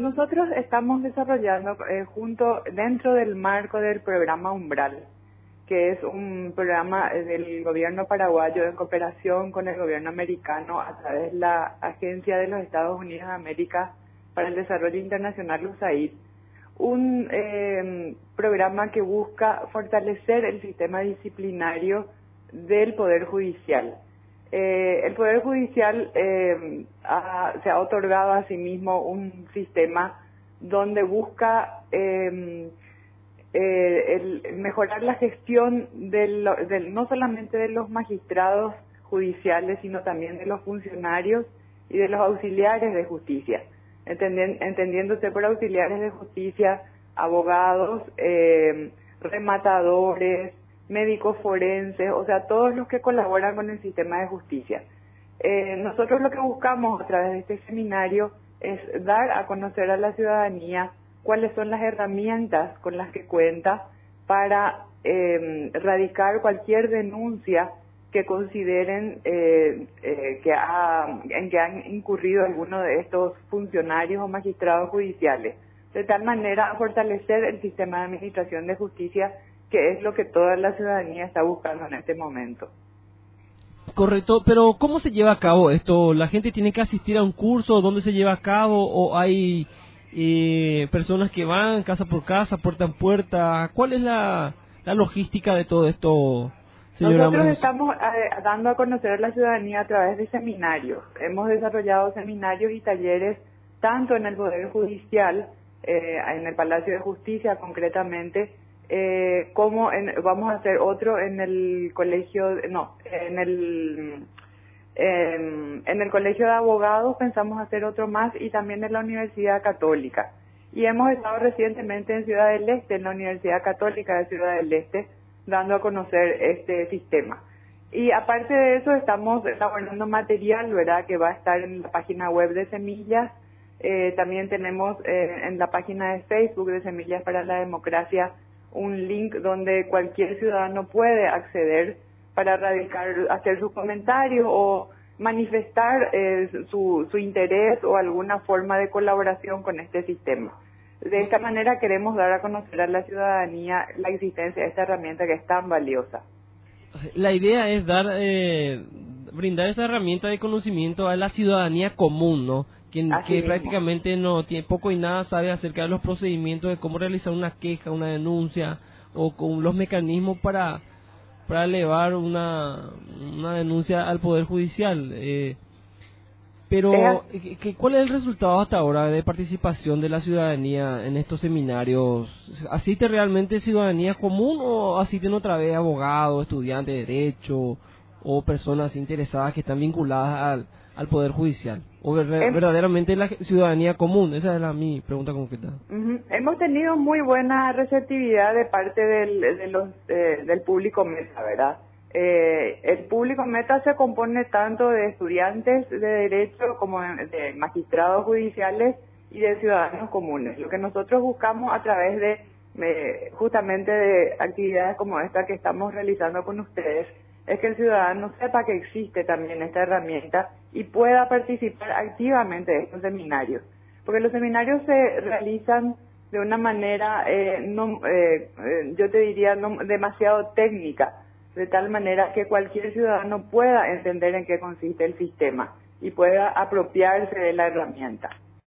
nosotros estamos desarrollando dentro del marco del programa Umbral, que es un programa del gobierno paraguayo en cooperación con el gobierno americano a través de la Agencia de los Estados Unidos de América para el Desarrollo Internacional, USAID, un programa que busca fortalecer el sistema disciplinario del Poder Judicial. El Poder Judicial se ha otorgado a sí mismo un sistema donde busca mejorar la gestión no solamente de los magistrados judiciales, sino también de los funcionarios y de los auxiliares de justicia. Entendiéndose por auxiliares de justicia, abogados, rematadores, médicos forenses, o sea, todos los que colaboran con el sistema de justicia. Nosotros lo que buscamos a través de este seminario es dar a conocer a la ciudadanía cuáles son las herramientas con las que cuenta para radicar cualquier denuncia que consideren en que han incurrido algunos de estos funcionarios o magistrados judiciales, de tal manera a fortalecer el sistema de administración de justicia, que es lo que toda la ciudadanía está buscando en este momento. Correcto, pero ¿cómo se lleva a cabo esto? ¿La gente tiene que asistir a un curso? ¿Dónde se lleva a cabo? ¿O hay personas que van casa por casa, puerta en puerta? ¿Cuál es la logística de todo esto, señora? Nosotros estamos dando a conocer a la ciudadanía a través de seminarios. Hemos desarrollado seminarios y talleres tanto en el Poder Judicial, en el Palacio de Justicia concretamente, como vamos a hacer otro en el colegio, en el colegio de abogados pensamos hacer otro más, y también en la Universidad Católica. Y hemos estado recientemente en Ciudad del Este, en la Universidad Católica de Ciudad del Este, dando a conocer este sistema. Y aparte de eso estamos elaborando material, ¿verdad?, que va a estar en la página web de Semillas. También tenemos en la página de Facebook de Semillas para la Democracia un link donde cualquier ciudadano puede acceder para hacer sus comentarios o manifestar su interés o alguna forma de colaboración con este sistema. De esta manera queremos dar a conocer a la ciudadanía la existencia de esta herramienta que es tan valiosa. La idea es brindar esa herramienta de conocimiento a la ciudadanía común, ¿no? Que prácticamente no tiene poco y nada sabe acerca de los procedimientos de cómo realizar una queja, una denuncia, o con los mecanismos para elevar una denuncia al Poder Judicial. Pero, ¿cuál es el resultado hasta ahora de participación de la ciudadanía en estos seminarios? ¿Asiste realmente ciudadanía común o asisten otra vez abogados, estudiantes de derecho o personas interesadas que están vinculadas al Poder Judicial? ¿O verdaderamente la ciudadanía común? Esa es mi pregunta concreta. Hemos tenido muy buena receptividad de parte del público meta, ¿verdad? El público meta se compone tanto de estudiantes de derecho como de magistrados judiciales y de ciudadanos comunes. Lo que nosotros buscamos a través de justamente de actividades como esta que estamos realizando con ustedes es que el ciudadano sepa que existe también esta herramienta y pueda participar activamente de estos seminarios. Porque los seminarios se realizan de una manera, yo te diría, no demasiado técnica, de tal manera que cualquier ciudadano pueda entender en qué consiste el sistema y pueda apropiarse de la herramienta.